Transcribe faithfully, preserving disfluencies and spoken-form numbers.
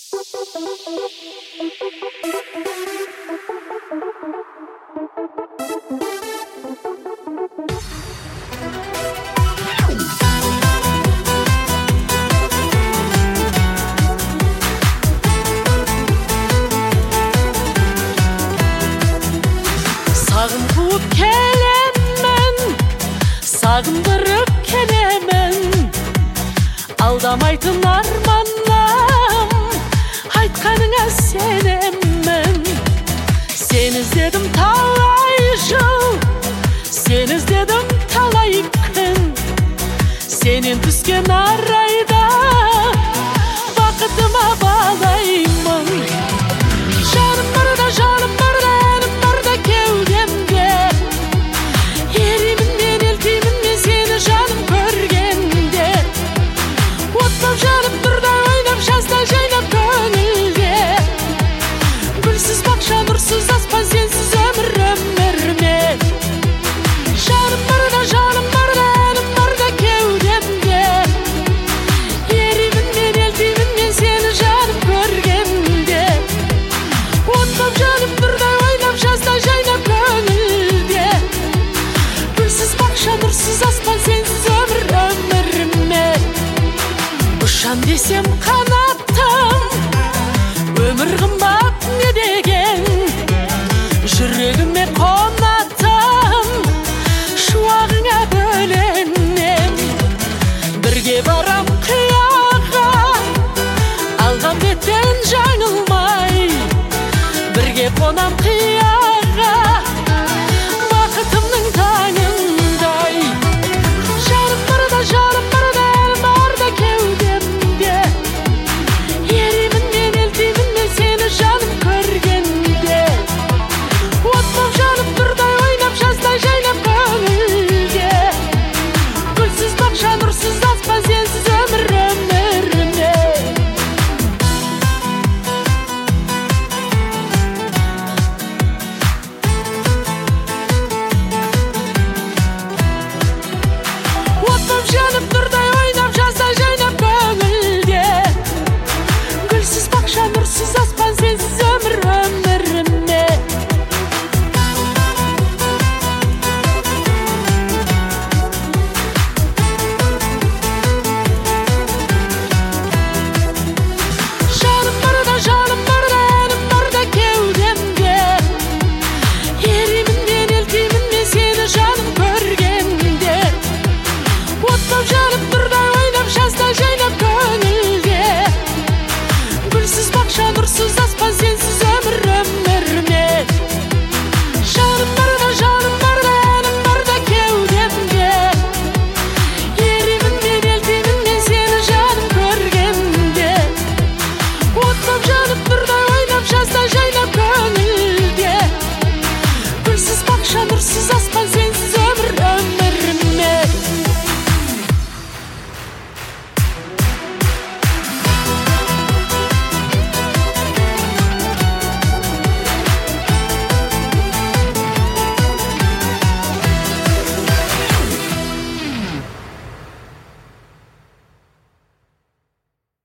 Sağındırıp kelemen, sağındırıp kelemen, aldamaytın armanam, aytkanыңа сенемін. Сен іздедім талай жыл, сен іздедім талай күн, сенен түскен арайда бақытыма балаймын. Жаным барда, жаным барда, әнім барда кеудемде, еримін мен, елтеймін мен сені жаным көргенде. Оттап жанып тұрда ойнап жазда жайнап көңілде, гүлсіз бақша нұрсыз аспан сенсіз өмір өмірме. Жаным барда, жаным барда, әнім барда кеудемде, еримін мен, елтеймін мен сені жаным көргенде. Оттап жанып тұрда ойнап жазда жайнап көңілде, гүлсіз бақша нұрсыз аспан сенсіз өмір өмірме. Ұшам десем қанаттым, өмір қымбат не деген, жүрегіме қонаттым, шуағыңа бөленем. Бірге барам қияға, алған беттен жаңылмай, бірге қонам қияға, бақытымның таңындай. Жаным барда, жаным барда, әлім барда кеудемде, еримін мен, елтеймін мен сені жаным көргенде. Оттап жанып тұрдай ойнап жаздай жайнап көңілде, гүлсіз бақша нұрсыз аспан сенсіз өмір өмірме. Оттап жанып тұрдай ойнап жаздай жайнап көңілде, гүлсіз бақша нұрсыз аспан сенсіз өмір өмірме. Жаным барда, жаным барда, әнім барда кеудемде, еримін мен, елтеймін мен сені жаным көргенде. Оттап жанып тұрдай ойнап жазда жайнап көңілде, гүлсіз бақша нұрсыз аспан сенсіз өмір өмірме. Жаным барда, жаным барда, әнім барда кеудемде, еримін мен, елтеймін мен сені жаным көргенде. Оттап жанып тұрдай ойнап жазда жайнап көңілде, гүлсіз бақша нұрсыз аспан